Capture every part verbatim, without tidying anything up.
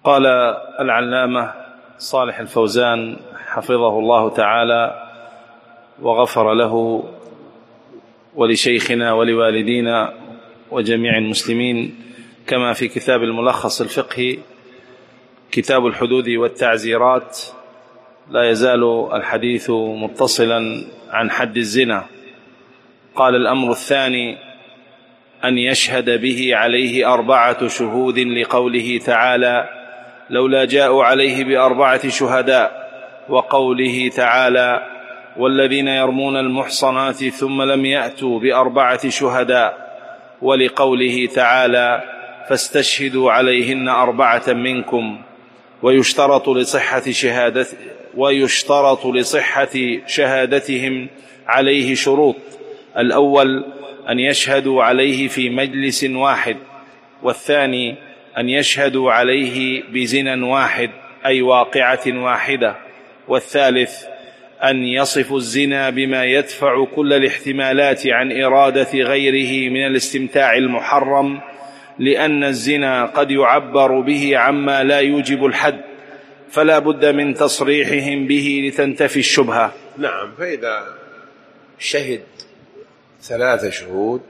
قال العلامة صالح الفوزان حفظه الله تعالى وغفر له ولشيخنا ولوالدينا وجميع المسلمين، كما في كتاب الملخص الفقهي كتاب الحدود والتعزيرات، لا يزال الحديث متصلا عن حد الزنا. قال: الأمر الثاني أن يشهد به عليه أربعة شهود، لقوله تعالى: لولا جاءوا عليه بأربعة شهداء، وقوله تعالى: والذين يرمون المحصنات ثم لم يأتوا بأربعة شهداء، ولقوله تعالى: فاستشهدوا عليهن أربعة منكم. ويشترط لصحة شهادة ويشترط لصحة شهادتهم عليه شروط: الأول أن يشهدوا عليه في مجلس واحد، والثاني أن يشهدوا عليه بزنا واحد أي واقعة واحدة، والثالث أن يصفوا الزنا بما يدفع كل الاحتمالات عن إرادة غيره من الاستمتاع المحرم، لأن الزنا قد يعبر به عما لا يوجب الحد، فلا بد من تصريحهم به لتنتفي الشبهة. نعم. فإذا شهد ثلاثة شهود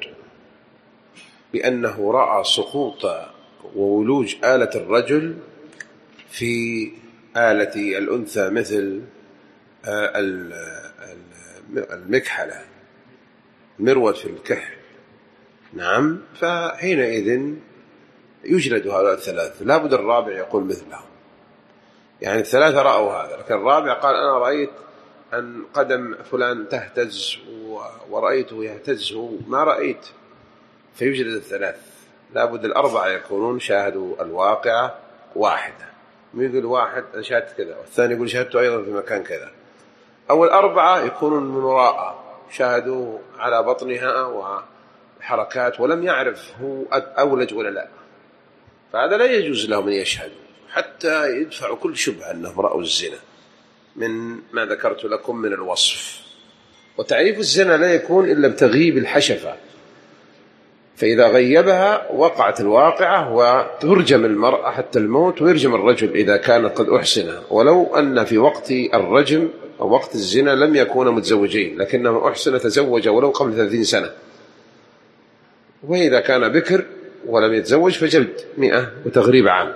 بأنه رأى سقوط وولوج آلة الرجل في آلة الأنثى مثل المكحلة، المروة في الكحل، نعم، فحينئذ يجلد هؤلاء الثلاثة. لا بد الرابع يقول مثلهم، يعني الثلاثة رأوا هذا، لكن الرابع قال: أنا رأيت أن قدم فلان تهتز ورأيته يهتز، ما رأيت، فيجلد الثلاث. لا بد الأربعة يكونون شاهدوا الواقعة واحدة، يقول واحد أنا شاهدت كذا، والثاني يقول شاهدته أيضا في مكان كذا، أو الأربعة يكونون من وراء شاهدوا على بطنها وحركات ولم يعرف هو أولج ولا لا، فهذا لا يجوز لهم أن يشهدوا حتى يدفعوا كل شبهة أنهم رأوا الزنا من ما ذكرت لكم من الوصف. وتعريف الزنا لا يكون إلا بتغييب الحشفة، فإذا غيبها وقعت الواقعة وترجم المرأة حتى الموت، ويرجم الرجل إذا كانت قد أحسنها، ولو أن في وقت الرجم أو وقت الزنا لم يكونا متزوجين، لكنه أحسن تزوج ولو قبل ثلاثين سنة. وإذا كان بكر ولم يتزوج فجلد مئة وتغريب عام.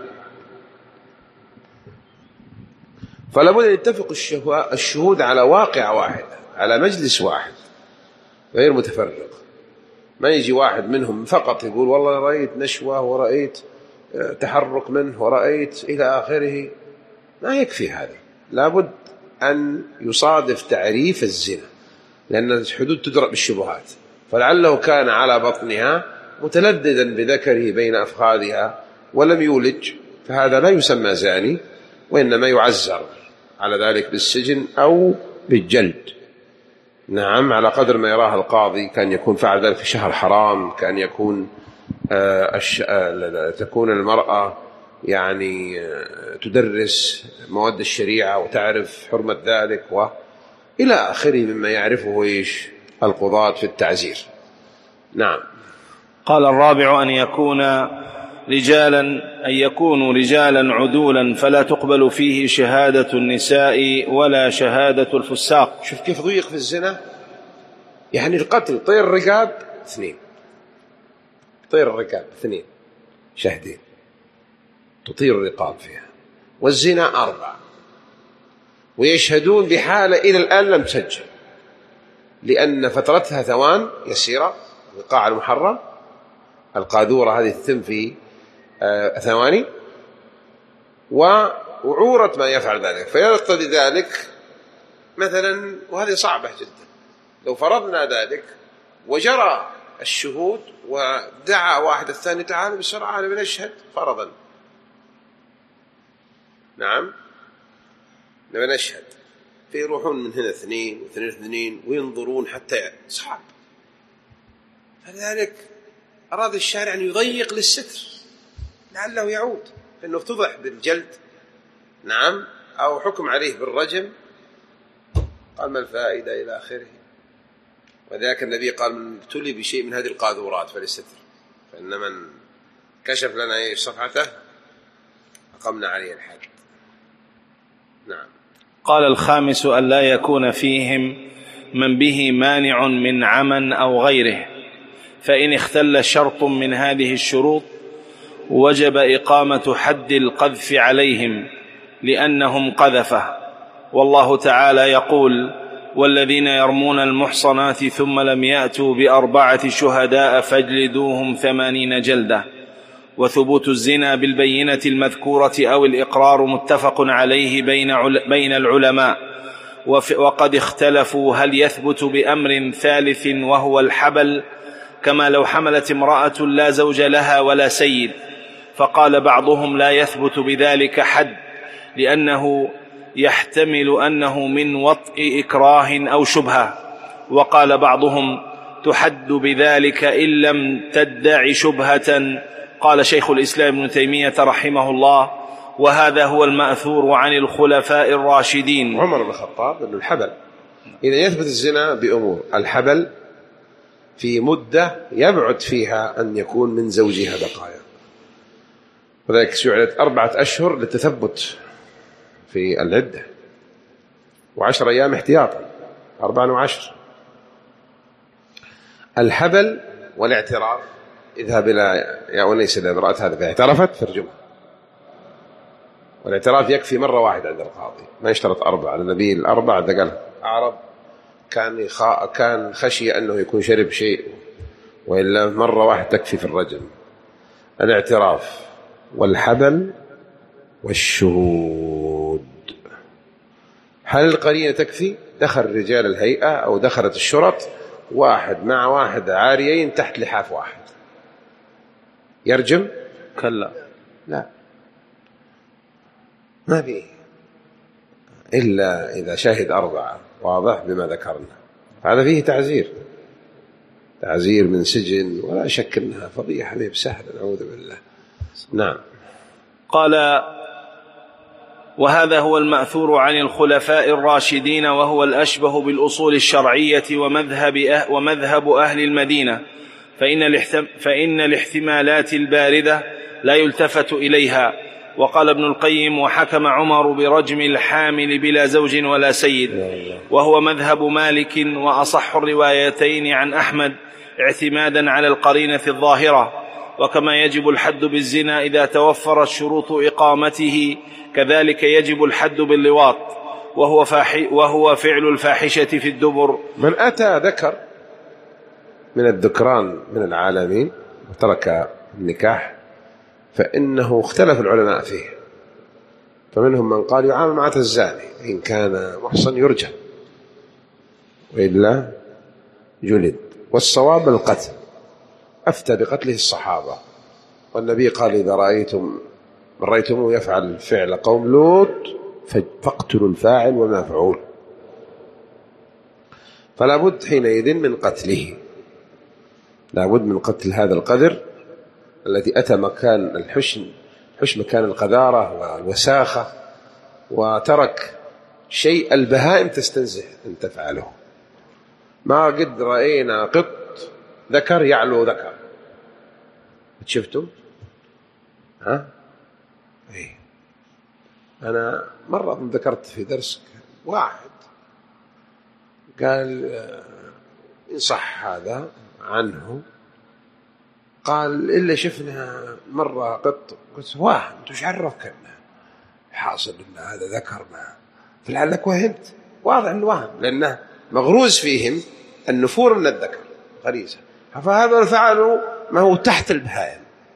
فلا بد أن يتفق الشهود على واقع واحد، على مجلس واحد غير متفرق. ما يجي واحد منهم فقط يقول والله رأيت نشوة ورأيت تحرك منه ورأيت إلى آخره، ما يكفي هذا. لابد أن يصادف تعريف الزنا، لأن الحدود تدرأ بالشبهات، فلعله كان على بطنها متلددا بذكره بين أفخاذها ولم يولج، فهذا لا يسمى زاني، وإنما يعزر على ذلك بالسجن أو بالجلد. نعم، على قدر ما يراه القاضي. كان يكون فعل ذلك في شهر حرام، كان يكون آه الش... آه تكون المرأة يعني آه تدرس مواد الشريعة وتعرف حرمة ذلك وإلى آخره مما يعرفه إيش القضاة في التعزير. نعم. قال: الرابع أن يكون رجالا أن يكونوا رجالا عدولا، فلا تقبل فيه شهادة النساء ولا شهادة الفساق. شوف كيف ضيق في الزنا، يعني القتل طير الرقاب اثنين، طير الرقاب اثنين شهدين تطير الرقاب فيها، والزنا أربعة، ويشهدون بحالة إلى الآن لم تسجل، لأن فترتها ثوان يسيرة، القاع المحرم القاذورة هذه تتم في آه ثواني، وعورة ما يفعل ذلك، فيقتضي ذلك مثلا، وهذه صعبة جدا. لو فرضنا ذلك وجرى الشهود ودعا واحد الثاني تعال بسرعة أنا بنشهد فرضا، نعم بنشهد، فيروحون من هنا اثنين واثنين اثنين وينظرون حتى صعب. فلذلك أراد الشارع أن يضيق للستر لعله يعود، أنه افتضح بالجلد، نعم، أو حكم عليه بالرجم، قال ما الفائدة إلى آخره. وذلك النبي قال من ابتلي بشيء من هذه القاذورات فليستتر، فإن من كشف لنا صفحته أقمنا عليه الحد. نعم. قال الخامس أن لا يكون فيهم من به مانع من عمى أو غيره، فإن اختل شرط من هذه الشروط وجب إقامة حد القذف عليهم لأنهم قذفه. والله تعالى يقول: والذين يرمون المحصنات ثم لم يأتوا بأربعة شهداء فاجلدوهم ثمانين جلدة. وثبوت الزنا بالبينة المذكورة أو الإقرار متفق عليه بين العلماء، وقد اختلفوا هل يثبت بأمر ثالث وهو الحبل، كما لو حملت امرأة لا زوج لها ولا سيد، فقال بعضهم لا يثبت بذلك حد لأنه يحتمل أنه من وطء إكراه أو شبهة، وقال بعضهم تحد بذلك إن لم تدع شبهة. قال شيخ الإسلام ابن تيمية رحمه الله: وهذا هو المأثور عن الخلفاء الراشدين. عمر بن الخطاب أنه الحبل إذا يثبت الزنا بأمور، الحبل في مدة يبعد فيها أن يكون من زوجها بقايا، وذلك جعلت أربعة أشهر للتثبت في العدة، وعشر أيام احتياطا، أربعة وعشر. الحبل والاعتراف، اذهب إلى يا أنيس إلى امرأة هذا فاعترفت فارجمها، والاعتراف يكفي مرة واحدة عند القاضي، ما يشترط أربعة. النبي الأربعة قال أعرب كان كان خشي أنه يكون شرب شيء، وإلا مرة واحدة تكفي في الرجم. الاعتراف والحبل والشهود. هل القرينة تكفي؟ دخل رجال الهيئة أو دخلت الشرط واحد مع واحد عاريين تحت لحاف واحد، يرجم؟ كلا، لا، ما فيه إلا إذا شهد أربعة، واضح بما ذكرنا. هذا فيه تعزير، تعزير من سجن، ولا شك أنها فضيحة بسهل، نعوذ بالله. نعم. قال: وهذا هو المأثور عن الخلفاء الراشدين، وهو الأشبه بالأصول الشرعية ومذهب أه ومذهب أهل المدينة، فإن, فإن الاحتمالات الباردة لا يلتفت إليها. وقال ابن القيم: وحكم عمر برجم الحامل بلا زوج ولا سيد، وهو مذهب مالك وأصح الروايتين عن أحمد، اعتمادا على القرينة الظاهرة. وكما يجب الحد بالزنا إذا توفرت شروط إقامته، كذلك يجب الحد باللواط، وهو, وهو فعل الفاحشة في الدبر. من أتى ذكر من الذكران من العالمين وترك النكاح فإنه اختلف العلماء فيه، فمنهم من قال يعامل مع الزاني إن كان محصن يرجم، وإلا جلد. والصواب القتل، أفتى بقتله الصحابة، والنبي قال: إذا رأيتم من رأيتموه يفعل فعل قوم لوط فاقتلوا الفاعل والمفعول. فلا بد حينئذ من قتله، لا بد من قتل هذا القذر الذي أتى مكان الحشن، حش مكان القذارة والوساخة، وترك شيء البهائم تستنزه أن تفعله. ما قد رأينا قط ذكر يعلو ذكر، شفتم؟ ها؟ إيه. أنا مرة ذكرت في درس واحد قال إن صح هذا عنه، قال إلا شفنا مرة قط، قلت واحد أنت وش عرفك أنه حاصل أن هذا ذكر معه؟ فلعلك وهمت، واضح أنه وهم، لأنه مغروز فيهم النفور من الذكر غريزة، فهذا الفعل ما هو تحت البهائم.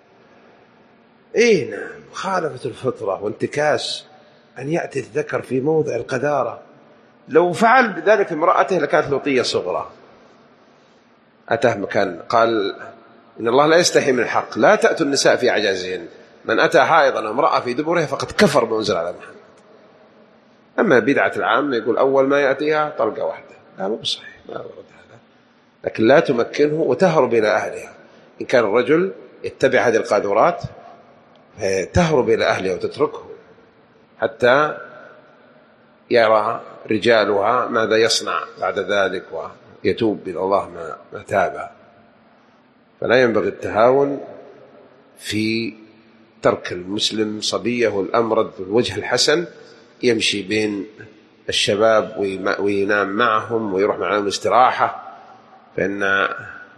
إيه نعم، مخالفة الفطرة وانتكاس أن يأتي الذكر في موضع القذارة. لو فعل بذلك امرأته لكانت لوطية صغرى. أتاه مكان قال إن الله لا يستحي من الحق، لا تأتوا النساء في عجازهن، من أتى حائضا امرأة في دبرها فقد كفر بمنزل على محمد. أما بدعة العام يقول أول ما يأتيها طلقة واحدة، لا مو بصحيح، ما ورد هذا. لكن لا تمكنه وتهرب إلى أهلها. إن كان الرجل يتبع هذه القاذورات تهرب إلى أهلها وتتركه حتى يرى رجالها ماذا يصنع بعد ذلك ويتوب إلى الله ما تاب. فلا ينبغي التهاون في ترك المسلم صبيه والأمرد والوجه الحسن يمشي بين الشباب وينام معهم ويروح معهم استراحة. فإن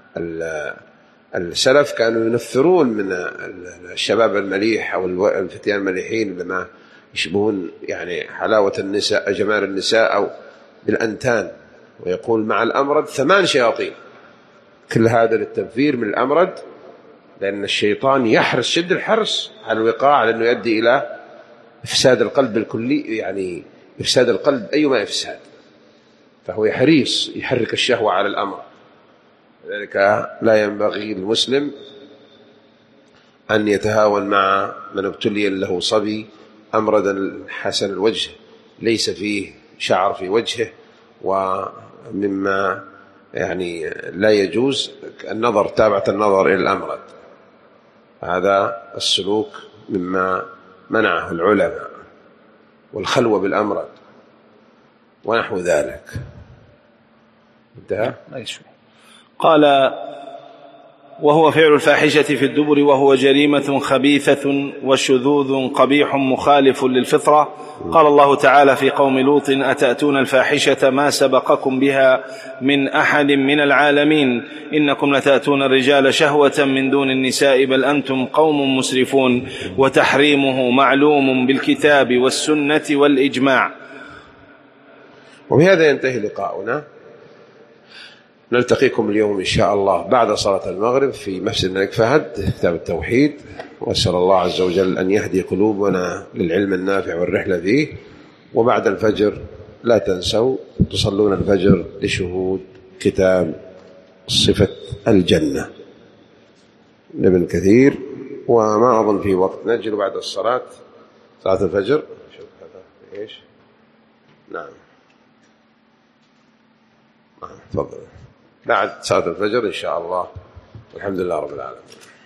السلف كانوا ينفرون من الشباب المليح أو الفتيان المليحين لما يشبهون يعني حلاوة النساء جمال النساء أو بالأنتان، ويقول مع الأمرد ثمان شياطين. كل هذا للتنفير من الأمرد، لأن الشيطان يحرص شد الحرص على الوقاع، لأنه يؤدي إلى إفساد القلب الكلي، يعني إفساد القلب أيما إفساد، فهو حريص يحرك الشهوة على الأمر. لذلك لا ينبغي للمسلم أن يتهاون مع من ابتلي له صبي أمردا حسن الوجه ليس فيه شعر في وجهه، ومما يعني لا يجوز النظر تابعة النظر إلى الأمرد. هذا السلوك مما منعه العلماء، والخلوة بالأمرد ونحو ذلك. انتهى. قال: وهو فعل الفاحشة في الدبر، وهو جريمة خبيثة وشذوذ قبيح مخالف للفطرة. قال الله تعالى في قوم لوط: أتأتون الفاحشة ما سبقكم بها من أحد من العالمين، إنكم لتأتون الرجال شهوة من دون النساء، بل أنتم قوم مسرفون. وتحريمه معلوم بالكتاب والسنة والإجماع. وبهذا ينتهي لقاؤنا. نلتقيكم اليوم إن شاء الله بعد صلاة المغرب في مسجد الملك فهد كتاب التوحيد، وأسأل الله عز وجل أن يهدي قلوبنا للعلم النافع والرحلة فيه. وبعد الفجر لا تنسوا تصلون الفجر لشهود كتاب صفة الجنة لابن كثير. وما أظن في وقت نجل بعد الصلاة صلاة الفجر. شوف هذا إيش. نعم تفضل بعد صلاة الفجر إن شاء الله. الحمد لله رب العالمين.